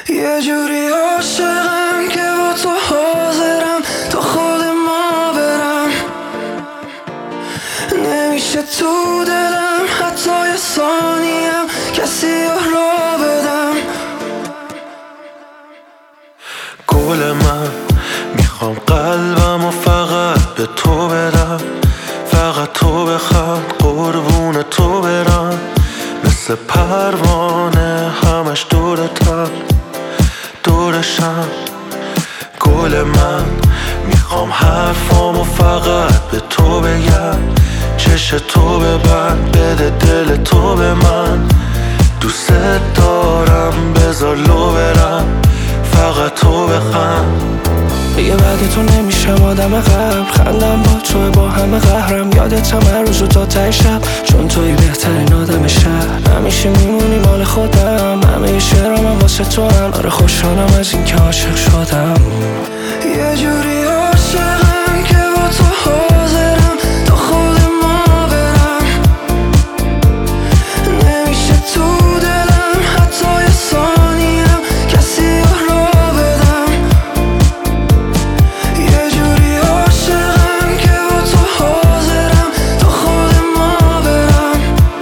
یه جوری عاشقم که با تو حاضرم تا خود ما برم. نمیشه تو دلم حتی یه ثانیم کسی را بدم. گل من میخوام قلبم و فقط به تو بدم، فقط تو بخوام قربون تو برم. مثل پروانه همش دورتم دورشم. گل من میخوام حرفامو فقط به تو بگم، چش تو ببند بده دل تو به من. دوست دارم بذار لو برم فقط تو بخند. دیگه بعد تو نمیشم آدم قبل، خندم با تو با همه قهرم. یادتم هر روز و تا ته شب، چون توی بهترین آدم شهر. همیشه میمونی مال خودم، همه شعرام واسه تو هم. آره خوشحالم از این که عاشق شدم. یه جوری عاشقم که با تو حاضرم تا خود ما برم. نمیشه تو دلم حتی یه ثانیم کسی را بدم. یه جوری عاشقم که با تو حاضرم تا خود ما برم.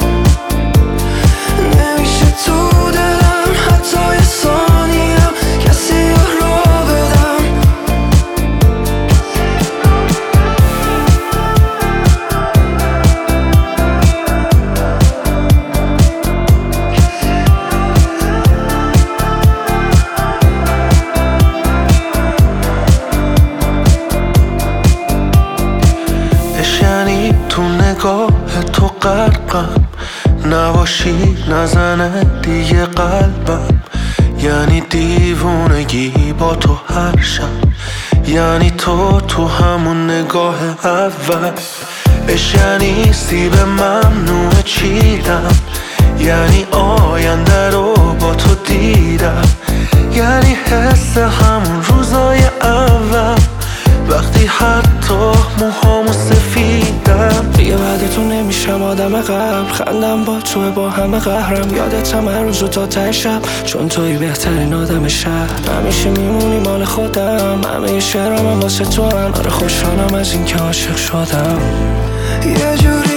نمیشه تو دلم حتی یه ثانیم کسی را بدم. یعنی تو نگاه تو غرقم، نباشی نزنه دیگه قلبم. یعنی دیوونگی با تو هر شب، یعنی تو همون نگاه اول. یعنی سیب ممنوع چیدم، یعنی آینده رو با تو دیدم. یعنی حس همون روزای اول، وقتی حتی موهامو سفیدم. دیگه بعد تو نمیشم آدم قبل، خندم با تو با همه قهرم. یادتم هر روز و تا ته شب، چون توی بهترین آدم شهر. همیشه میمونی مال خودم، همه شعرام واسه تو هم. آره خوشحالم از این که عاشق شدم. یه جوری